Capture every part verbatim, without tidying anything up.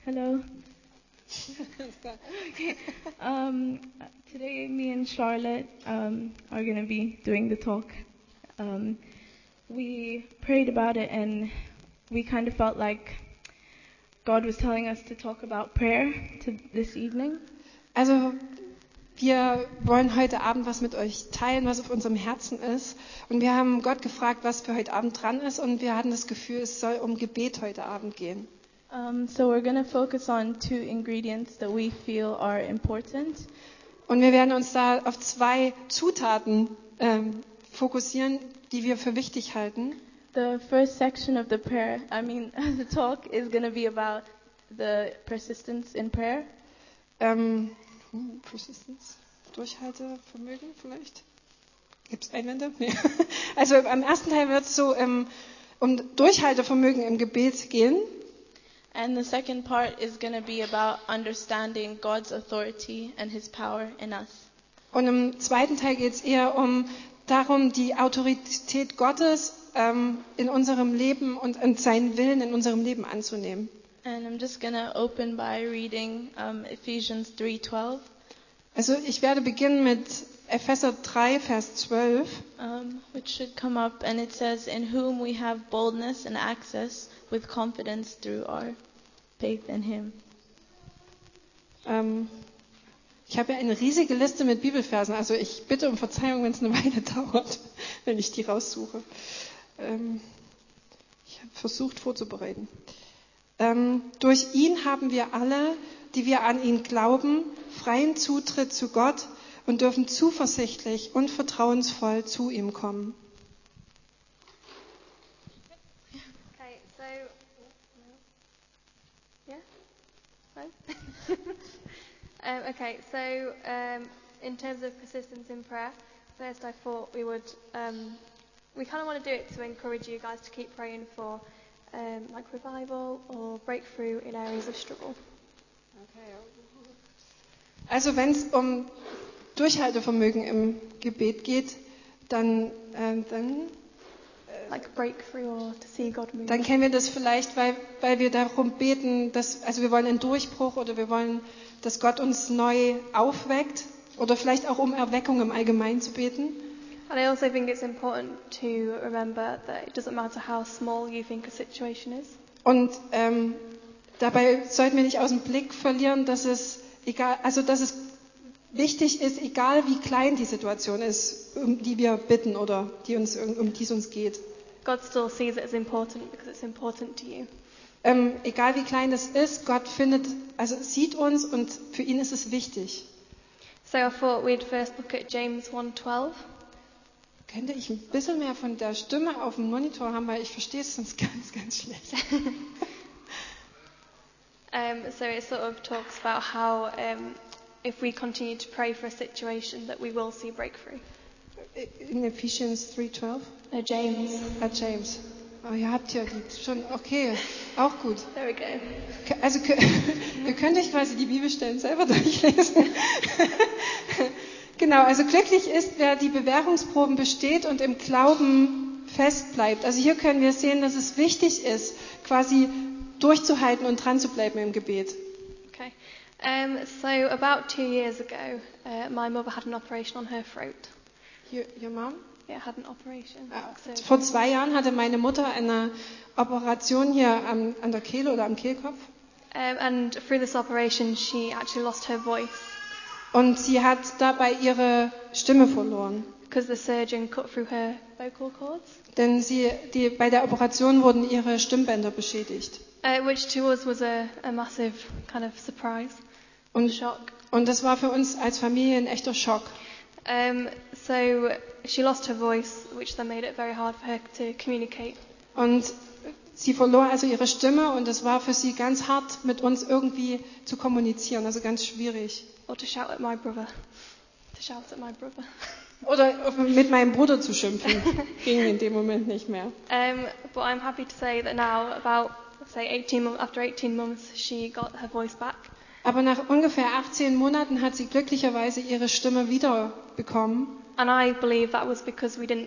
Hello. Okay. Um, today, me and Charlotte um, are going to be doing the talk. Um, we prayed about it, and we kind of felt like God was telling us to talk about prayer to this evening. Also, wir wollen heute Abend was mit euch teilen, was auf unserem Herzen ist. Und wir haben Gott gefragt, was für heute Abend dran ist. Und wir hatten das Gefühl, es soll um Gebet heute Abend gehen. Um, so we're going to focus on two ingredients that we feel are important. Und wir werden uns da auf zwei Zutaten ähm, fokussieren, die wir für wichtig halten. The first section of the prayer, I mean, the talk is going to be about the persistence in prayer. Ähm, hm, Persistence, Durchhaltevermögen vielleicht? Gibt es Einwände? Nee. Also am ersten Teil wird es so ähm, um Durchhaltevermögen im Gebet gehen. And the second part is going to be about understanding God's authority and His power in us. Und im zweiten Teil geht es eher um darum, die Autorität Gottes ähm, in unserem Leben und, und seinen Willen in unserem Leben anzunehmen. And I'm just going to open by reading um, Ephesians three twelve. Also ich werde beginnen mit Epheser drei, Vers zwölf. Um, which should come up, and it says, "In whom we have boldness and access with confidence through our faith in Him." Ähm, ich habe ja eine riesige Liste mit Bibelversen, also ich bitte um Verzeihung, wenn es eine Weile dauert, wenn ich die raussuche. Ähm, ich habe versucht vorzubereiten. Ähm, durch ihn haben wir alle, die wir an ihn glauben, freien Zutritt zu Gott und dürfen zuversichtlich und vertrauensvoll zu ihm kommen. Okay, so yeah, fine. um, okay, so um, in terms of persistence in prayer, first I thought we would um, we kind of want to do it to encourage you guys to keep praying for um, like revival or breakthrough in areas of struggle. Also wenn es um Durchhaltevermögen im Gebet geht, dann, äh, dann Like breakthrough or to see God move. Dann kennen wir das vielleicht, weil, weil wir darum beten, dass, also wir wollen einen Durchbruch oder wir wollen, dass Gott uns neu aufweckt oder vielleicht auch um Erweckung im Allgemeinen zu beten. And I also think it's important to remember that it doesn't matter how small you think a situation is. Und ähm, dabei sollten wir nicht aus dem Blick verlieren, dass es egal, also dass es wichtig ist, egal wie klein die Situation ist, um die wir bitten oder die uns, um die es uns geht. God still sees it as important because it's important to you. Ähm, egal wie klein das ist, Gott findet, also sieht uns und für ihn ist es wichtig. So I thought we'd first look at James one twelve. Könnte ich ein bisschen mehr von der Stimme auf dem Monitor haben, weil ich verstehe es sonst ganz, ganz schlecht. um, so it sort of talks about how um, if we continue to pray for a situation that we will see breakthrough. In Ephesians three twelve? No, James. Ah, James. Oh, ihr habt ja die schon, okay, auch gut. There we go. Also ihr könnt euch quasi die Bibelstellen selber durchlesen. Genau, also glücklich ist, wer die Bewährungsproben besteht und im Glauben fest bleibt. Also hier können wir sehen, dass es wichtig ist, quasi durchzuhalten und dran zu bleiben im Gebet. Okay. Um, so about two years ago, uh, my mother had an operation on her throat. Your, your mom? Yeah, had an operation. Ah, So, vor zwei Jahren hatte meine Mutter eine Operation hier am, an der Kehle oder am Kehlkopf. um, and through this operation, she actually lost her voice Und sie hat dabei ihre Stimme verloren. because the surgeon cut through her vocal cords. Denn sie, die, bei der Operation wurden ihre Stimmbänder beschädigt. Uh, which to us was a, a massive kind of surprise, Und, shock. und das war für uns als Familie ein echter Schock. Um, so she lost her voice, which then made it very hard for her to communicate. Und sie verlor also ihre Stimme und es war für sie ganz hart, mit uns irgendwie zu kommunizieren, also ganz schwierig. Or to shout at my brother. To shout at my brother. Oder mit meinem Bruder zu schimpfen, ging in dem Moment nicht mehr. Um, but I'm happy to say that now, about say eighteen months, after eighteen months, she got her voice back. Aber nach ungefähr achtzehn Monaten hat sie glücklicherweise ihre Stimme wieder bekommen. And I believe that was because we didn't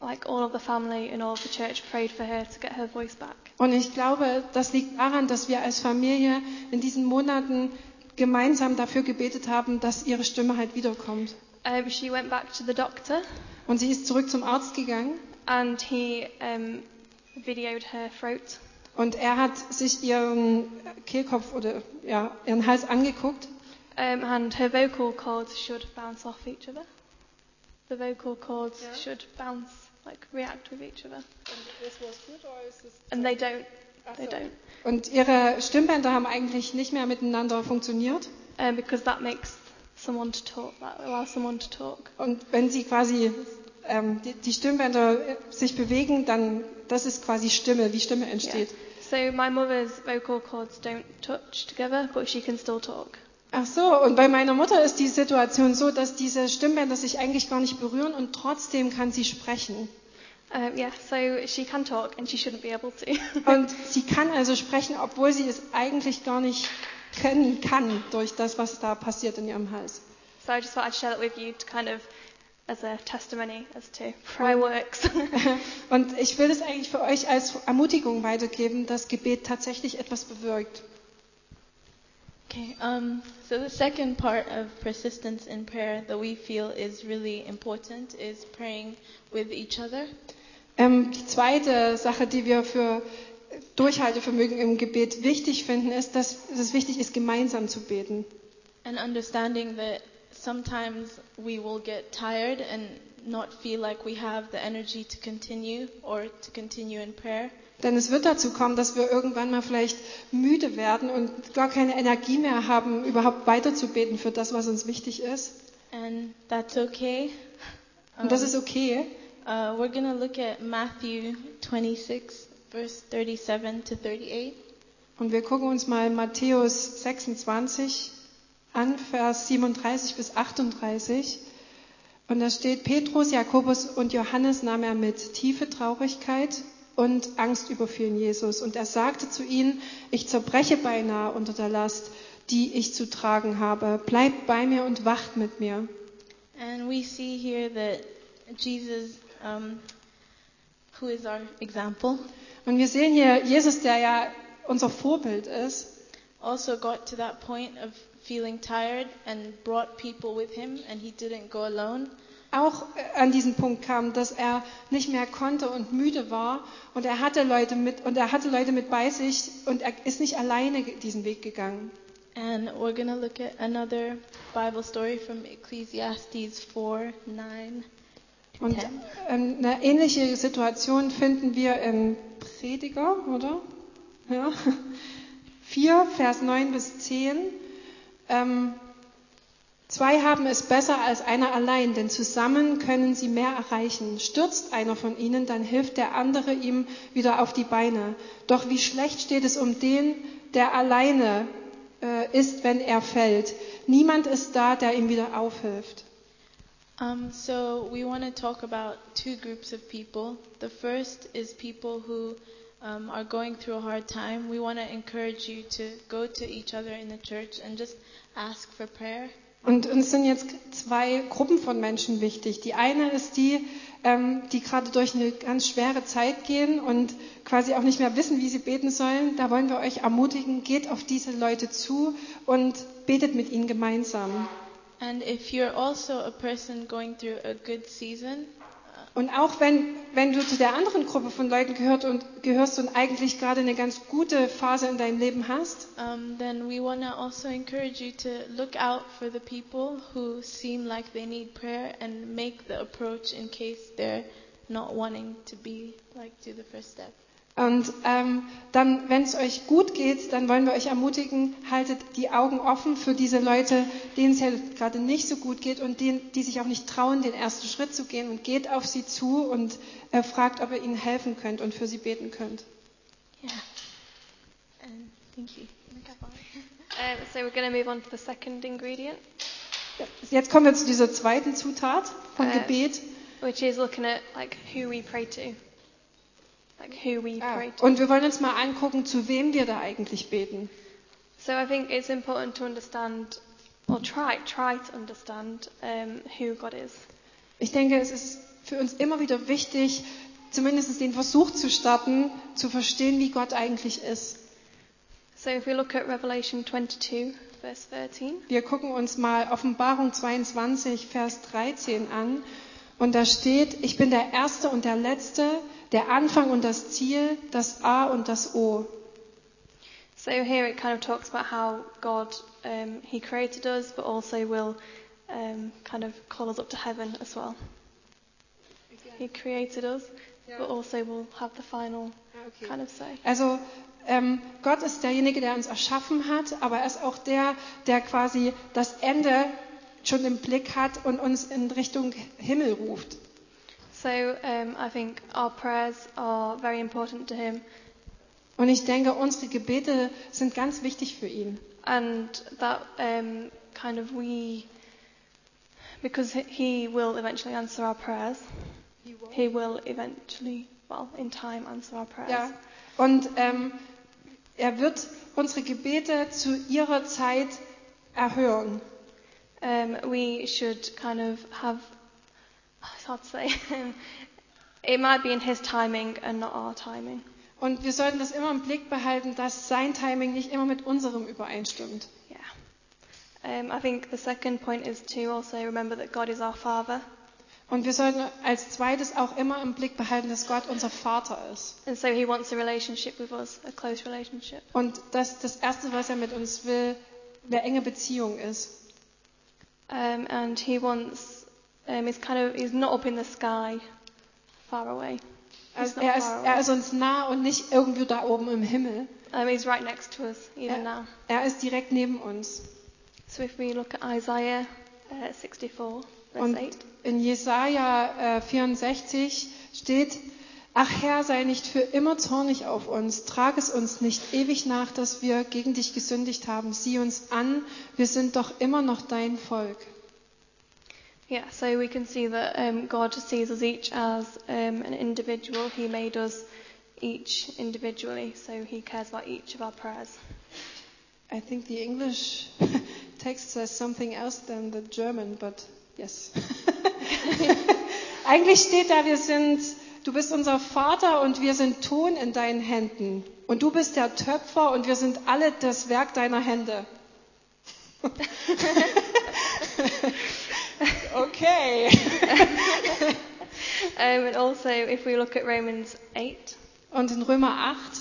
like all of the family and all of the church prayed for her to get her voice back. Und ich glaube, das liegt daran, dass wir als Familie in diesen Monaten gemeinsam dafür gebetet haben, dass ihre Stimme halt wiederkommt. Um, she went back to the doctor Und sie ist zurück zum Arzt gegangen and he um, videoed her throat. und er hat sich ihren Kehlkopf oder ja, ihren Hals angeguckt. Um, and her vocal cords should bounce off each other. The vocal cords Yeah. should bounce, like react with each other. Und And they don't. They don't. Und ihre Stimmbänder haben eigentlich nicht mehr miteinander funktioniert. Um, because that makes someone to talk. That allows someone to talk. Und wenn sie quasi ähm, die, die Stimmbänder sich bewegen, dann das ist quasi Stimme, wie Stimme entsteht. Yeah. So my mother's vocal cords don't touch together, but she can still talk. Ach so, und bei meiner Mutter ist die Situation so, dass diese Stimmbänder sich eigentlich gar nicht berühren und trotzdem kann sie sprechen. Um, yeah, so she can talk and she shouldn't be able to. Und sie kann also sprechen, obwohl sie es eigentlich gar nicht können kann durch das, was da passiert in ihrem Hals. So I just thought I'd share that with you to kind of as a testimony as to prayer works. Und ich will es eigentlich für euch als Ermutigung weitergeben, dass Gebet tatsächlich etwas bewirkt. Okay, um, so the second part of persistence in prayer that we feel is really important is praying with each other. Ähm, die zweite Sache, die wir für Durchhaltevermögen im Gebet wichtig finden, ist, dass es wichtig ist, gemeinsam zu beten. And understanding that sometimes we will get tired and not feel like we have the energy to continue or to continue in prayer. Denn es wird dazu kommen, dass wir irgendwann mal vielleicht müde werden und gar keine Energie mehr haben, überhaupt weiterzubeten für das, was uns wichtig ist. And that's okay. Und das ist okay. Uh, we're going to look at Matthew twenty-six, verse thirty-seven to thirty-eight. Und wir gucken uns mal Matthäus sechsundzwanzig an, Vers siebenunddreißig bis achtunddreißig. Und da steht, Petrus, Jakobus und Johannes nahm er mit. Tiefe Traurigkeit und Angst überfielen Jesus. Und er sagte zu ihnen, ich zerbreche beinahe unter der Last, die ich zu tragen habe. Bleibt bei mir und wacht mit mir. And we see here that Jesus, um, who is our example, Und wir sehen hier Jesus, der ja unser Vorbild ist, also got to that point of feeling tired and brought people with him, and he didn't go alone. auch an diesen Punkt kam, dass er nicht mehr konnte und müde war und er hatte Leute mit und er hatte Leute mit bei sich und er ist nicht alleine diesen Weg gegangen. And we're going to look at another Bible story from Ecclesiastes four, nine to Und ten. ähm, eine ähnliche Situation finden wir im Prediger, oder? Ja. vier, Vers neun bis zehn. Ähm, Zwei haben es besser als einer allein, denn zusammen können sie mehr erreichen. Stürzt einer von ihnen, dann hilft der andere ihm wieder auf die Beine. Doch wie schlecht steht es um den, der alleine äh, ist, wenn er fällt. Niemand ist da, der ihm wieder aufhilft. Um, so we want to talk about two groups of people. The first is people who um, are going through a hard time. We want to encourage you to go to each other in the church and just ask for prayer. Und uns sind jetzt zwei Gruppen von Menschen wichtig. Die eine ist die, ähm, die gerade durch eine ganz schwere Zeit gehen und quasi auch nicht mehr wissen, wie sie beten sollen. Da wollen wir euch ermutigen, geht auf diese Leute zu und betet mit ihnen gemeinsam. And if you're also a person going through a good season, Und auch wenn, wenn du zu der anderen Gruppe von Leuten gehört und, gehörst und eigentlich gerade eine ganz gute Phase in deinem Leben hast, um, then we want to also encourage you to look out for the people who seem like they need prayer and make the approach in case they're not wanting to be like do the first step. und ähm, dann, wenn es euch gut geht, dann wollen wir euch ermutigen, haltet die Augen offen für diese Leute, denen es ja gerade nicht so gut geht und denen, die sich auch nicht trauen, den ersten Schritt zu gehen, und geht auf sie zu und äh, fragt, ob ihr ihnen helfen könnt und für sie beten könnt. Yeah. And thank you. Um, so we're going to move on to the second ingredient, Jetzt kommen wir zu dieser zweiten Zutat von Äh. Gebet. which is looking at like who we pray to, like who we Ah, pray to. und wir wollen uns mal angucken, zu wem wir da eigentlich beten. So I think it's important to understand, or try try to understand um, who God is. Ich denke, es ist für uns immer wieder wichtig, zumindest den Versuch zu starten, zu verstehen, wie Gott eigentlich ist. So if we look at Revelation twenty-two, verse thirteen. Wir gucken uns mal Offenbarung zweiundzwanzig, Vers dreizehn an. Und da steht, ich bin der Erste und der Letzte, der Anfang und das Ziel, das A und das O. So here it kind of talks about how God, um, He created us, but also will um, kind of call us up to heaven as well. He created us, but also will have the final kind of say. Also ähm, Gott ist derjenige, der uns erschaffen hat, aber er ist auch der, der quasi das Ende schon im Blick hat und uns in Richtung Himmel ruft. So um, I think our prayers are very important to Him. Und ich denke, unsere Gebete sind ganz wichtig für ihn. And that um, kind of we, because He will eventually answer our prayers. He will eventually, well, in time answer our prayers. Ja. Und ähm, er wird unsere Gebete zu ihrer Zeit erhören. Um, we should kind of have, it's hard to say, it might be in His timing and not our timing. Und wir sollten das immer im Blick behalten, dass sein Timing nicht immer mit unserem übereinstimmt. Yeah. Um, I think the second point is to also remember that God is our Father. Und wir sollten als zweites auch immer im Blick behalten, dass Gott unser Vater ist. And so He wants a relationship with us, a close relationship. Und dass das Erste, was er mit uns will, eine enge Beziehung ist. Um, and He wants, um, he's kind of, he's not up in the sky, far away. He's Also not er, ist, far er away. ist uns nah und nicht irgendwo da oben im Himmel. Um, he's right next to us, even Er, now. er ist direkt neben uns. So if we look at Isaiah uh, sixty-four, verse Und eight. in Jesaja äh, vierundsechzig steht: Ach Herr, sei nicht für immer zornig auf uns, trag es uns nicht ewig nach, dass wir gegen dich gesündigt haben. Sieh uns an, wir sind doch immer noch dein Volk. Yeah, so we can see that um, God sees us each as um, an individual. He made us each individually, so He cares about each of our prayers. I think the English text says something else than the German, but yes. Eigentlich steht da, wir sind, du bist unser Vater und wir sind Ton in deinen Händen. Und du bist der Töpfer und wir sind alle das Werk deiner Hände. Okay. Um, and also, if we look at Romans eight, Und in Römer acht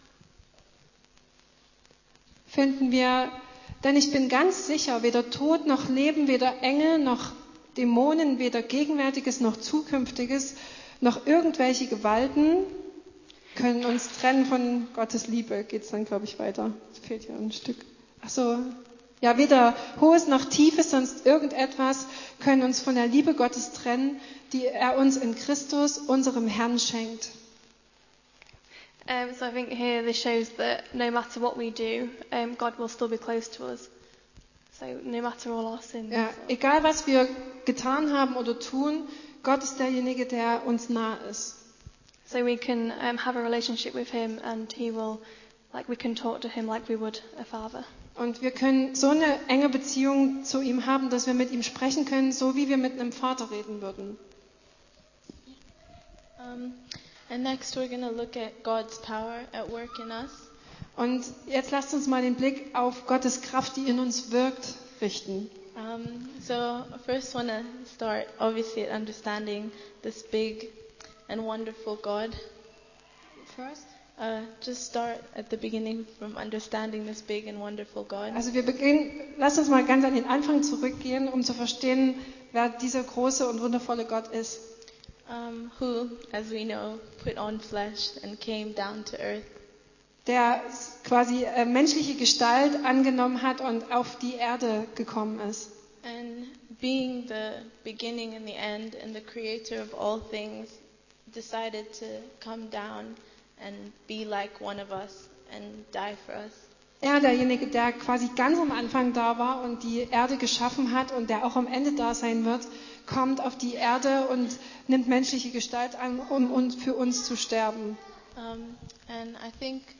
finden wir, denn ich bin ganz sicher, weder Tod noch Leben, weder Engel noch Dämonen, weder Gegenwärtiges noch Zukünftiges, noch irgendwelche Gewalten können uns trennen von Gottes Liebe. Geht's dann, glaube ich, weiter. Es fehlt hier ein Stück. Ach so. Ja, weder Hohes noch Tiefes, sonst irgendetwas können uns von der Liebe Gottes trennen, die er uns in Christus, unserem Herrn, schenkt. um, so I think here this shows that no matter what we do, um, God will still be close to us. So no matter all our sins. Ja, egal was wir getan haben oder tun, Gott ist derjenige, der uns nah ist. So we can um, have a relationship with Him, and He will, like we can talk to Him like we would a father. Und wir können so eine enge Beziehung zu ihm haben, dass wir mit ihm sprechen können, so wie wir mit einem Vater reden würden. Um, and next we're going to look at God's power at work in us. Und jetzt lasst uns mal den Blick auf Gottes Kraft, die in uns wirkt, richten. Um, so first want to start obviously at understanding this big and wonderful God. First? Uh, just start at the beginning from understanding this big and wonderful God. Also wir beginnen, lasst uns mal ganz an den Anfang zurückgehen, um zu verstehen, wer dieser große und wundervolle Gott ist. Um, who, as we know, put on flesh and came down to earth. Der quasi äh, menschliche Gestalt angenommen hat und auf die Erde gekommen ist. And being the beginning and the end and the creator of all things, decided to come down and be like one of us and die for us. Er, derjenige, der quasi ganz am Anfang da war und die Erde geschaffen hat und der auch am Ende da sein wird, kommt auf die Erde und nimmt menschliche Gestalt an, um uns, für uns zu sterben. Um, and I think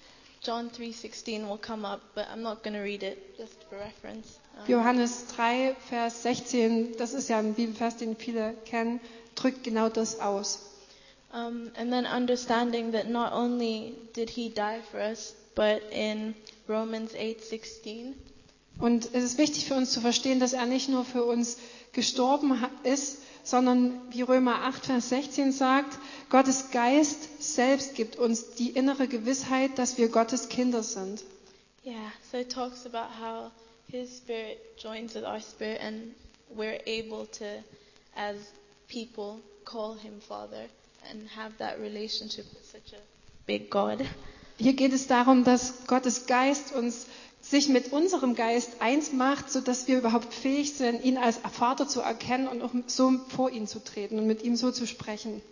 John three sixteen will come up, but I'm not going to read it, just for reference. Um, Johannes drei, Vers sechzehn, das ist ja ein Bibelvers, den viele kennen, drückt genau das aus. Um, and then understanding that not only did he die for us, but in Romans eight sixteen, Und es ist wichtig für uns zu verstehen, dass er nicht nur für uns gestorben ha- ist, sondern wie Römer acht, Vers sechzehn sagt, Gottes Geist selbst gibt uns die innere Gewissheit, dass wir Gottes Kinder sind. yeah, so it talks about how his spirit joins with our spirit and we're able to, as people, call him Father and have that relationship with such a big God. Hier geht es darum, dass Gottes Geist uns sich mit unserem Geist eins macht, sodass wir überhaupt fähig sind, ihn als Vater zu erkennen und auch so vor ihn zu treten und mit ihm so zu sprechen.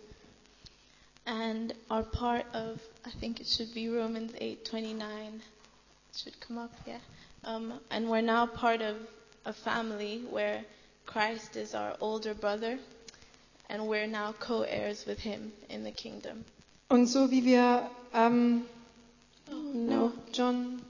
And are part of, I think it should be Romans eight twenty-nine. It should come up, yeah. Um, and we're now part of a family where Christ is our older brother, and we're now co-heirs with him in the kingdom. Und so wie wir, ähm, no, John,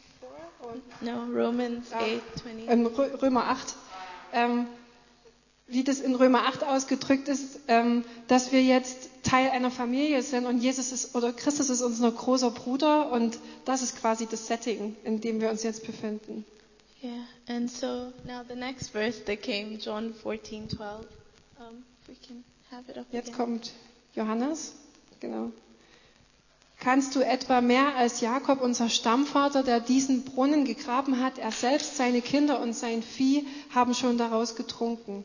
No, Romans Ah. eight twenty. ähm, Rö- Römer acht, ähm, wie das in Römer acht ausgedrückt ist, ähm, dass wir jetzt Teil einer Familie sind und Jesus ist oder Christus ist unser großer Bruder und das ist quasi das Setting, in dem wir uns jetzt befinden. Yeah, and so now the next verse that came, John fourteen twelve. Um, if we can have it up Jetzt again. kommt Johannes, genau. Kannst du etwa mehr als Jakob, unser Stammvater, der diesen Brunnen gegraben hat? Er selbst, seine Kinder und sein Vieh haben schon daraus getrunken.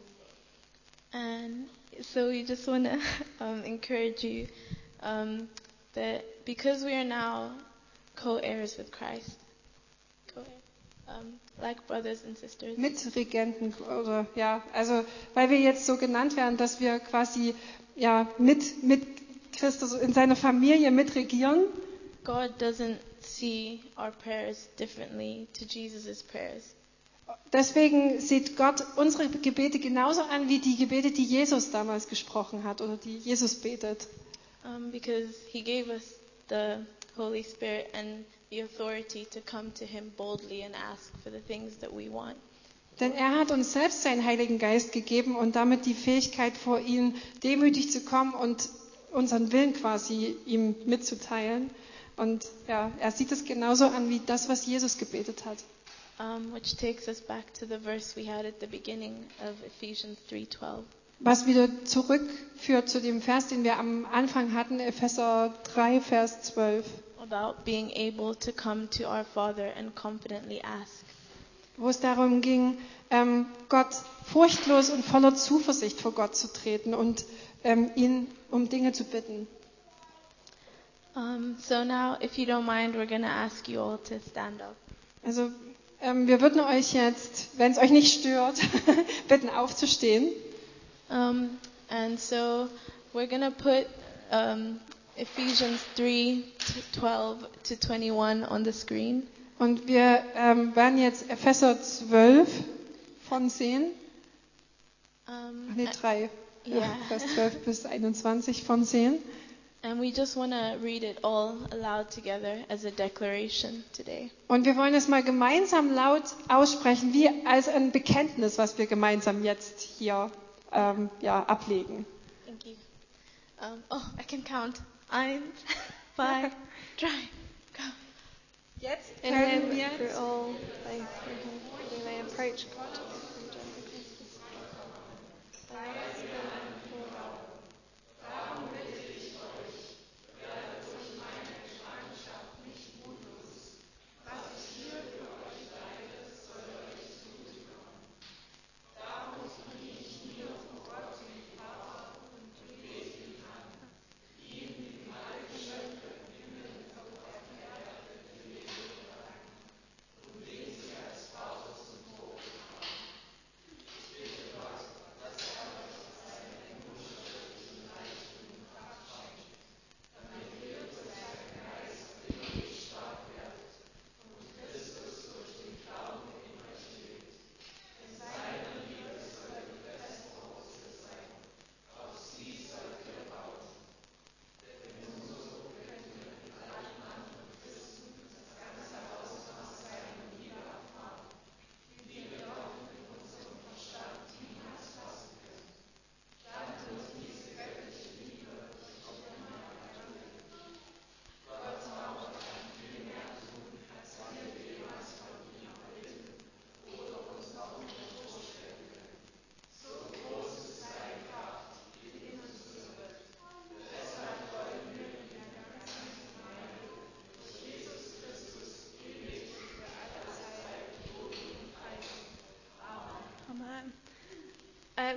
And so we just want to um, encourage you um, that because we are now co-heirs with Christ, co um, like brothers and sisters, Mitregenten oder ja, also weil wir jetzt so genannt werden, dass wir quasi ja mit mit Christus in seiner Familie mitregieren. God doesn't see our prayers differently to Jesus' prayers. Deswegen sieht Gott unsere Gebete genauso an wie die Gebete, die Jesus damals gesprochen hat oder die Jesus betet. Um, because he gave us the Holy Spirit and the authority to come to him boldly and ask for the things that we want. Denn er hat uns selbst seinen Heiligen Geist gegeben und damit die Fähigkeit, vor ihn demütig zu kommen und unseren Willen quasi ihm mitzuteilen. Und ja, er sieht es genauso an wie das, was Jesus gebetet hat. Um, which takes us back to the verse we had at the beginning of Ephesians three twelve. Was wieder zurückführt zu dem Vers, den wir am Anfang hatten, Epheser drei, Vers zwölf, About being able to come to our Father and confidently ask. wo es darum ging, ähm, Gott furchtlos und voller Zuversicht vor Gott zu treten und ähm, ihn um Dinge zu bitten. Um, so now, if you don't mind, we're going to ask you all to stand up. Also ähm, wir würden euch jetzt, wenn es euch nicht stört, bitten aufzustehen. Um, and so we're going to put um, Ephesians three twelve to twenty-one on the screen. Und wir ähm, werden jetzt Epheser zwölf von sehen. Um, Ach nee, drei. Ja. Ja, Vers zwölf bis einundzwanzig von sehen. And we just want to read it all aloud together as a declaration today. Und wir wollen es mal gemeinsam laut aussprechen, wie als ein Bekenntnis, was wir gemeinsam jetzt hier ähm, ja, ablegen. Thank you. Um, oh, I can count. Eins, zwei, drei, go. Jetzt In können him, wir through all faith through him, we may approach God through gentle justice. By us,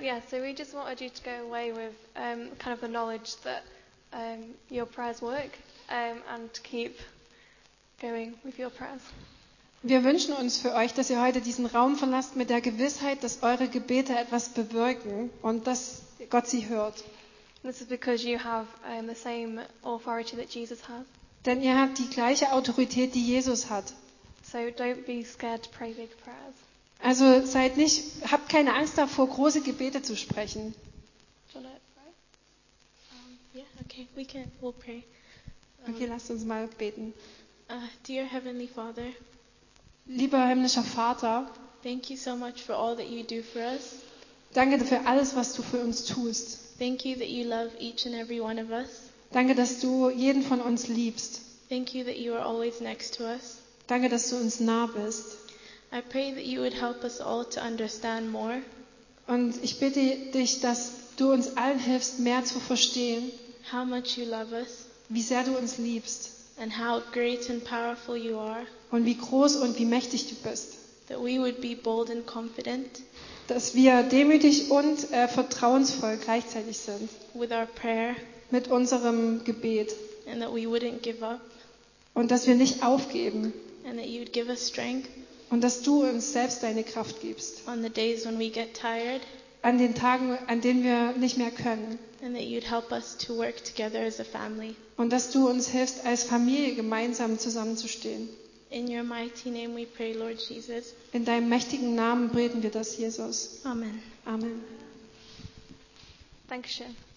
yeah, so we just wanted you to go away with um, kind of the knowledge that um, your prayers work um, and keep going with your prayers. Wir wünschen uns für euch, dass ihr heute diesen Raum verlasst mit der Gewissheit, dass eure Gebete etwas bewirken und dass Gott sie hört. This is because you have um, the same authority that Jesus has. Denn ihr habt die gleiche Autorität, die Jesus hat. So don't be scared to pray big prayers. Also seid nicht, habt keine Angst davor, große Gebete zu sprechen. Do you want to pray? Um, yeah, okay, we can, we'll pray. Um, Okay, lasst uns mal beten. uh, dear Heavenly Father, Lieber himmlischer Vater, thank you so much for all that you do for us. danke für alles, was du für uns tust. Thank you that you love each and every one of us. Danke, dass du jeden von uns liebst. Thank you that you are always next to us. Danke, dass du uns nah bist. I pray that you would help us all to understand more Und ich bitte dich, dass du uns allen hilfst, mehr zu verstehen, how much you love us wie sehr du uns liebst and how great and powerful you are, und wie groß und wie mächtig du bist. that we would be bold and confident Dass wir demütig und äh, vertrauensvoll gleichzeitig sind with our prayer mit unserem Gebet and that we wouldn't give up und dass wir nicht aufgeben and that you would give us strength und dass du uns selbst deine Kraft gibst. on the days when we get tired An den Tagen, an denen wir nicht mehr können. and that you'd help us to work together as a family. Und dass du uns hilfst, als Familie gemeinsam zusammenzustehen. In your mighty name we pray, Lord Jesus. In deinem mächtigen Namen beten wir das, Jesus. Amen. Amen. Dankeschön.